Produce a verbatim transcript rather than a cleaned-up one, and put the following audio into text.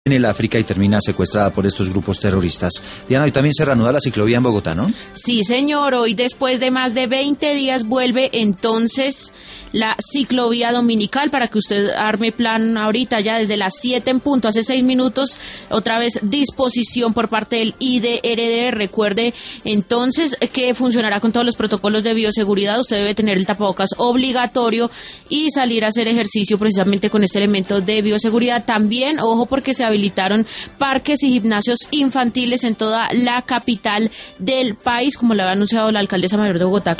en el África y termina secuestrada por estos grupos terroristas. Diana, hoy también se reanuda la ciclovía en Bogotá, ¿no? Sí, señor, hoy después de más de veinte días vuelve entonces la ciclovía dominical para que usted arme plan ahorita ya desde las siete en punto, hace seis minutos, otra vez disposición por parte del I D R D. Recuerde entonces que funcionará con todos los protocolos de bioseguridad, usted debe tener el tapabocas obligatorio y salir a hacer ejercicio precisamente con este elemento de bioseguridad. También, ojo, porque se habilitaron parques y gimnasios infantiles en toda la capital del país, como lo había anunciado la alcaldesa mayor de Bogotá,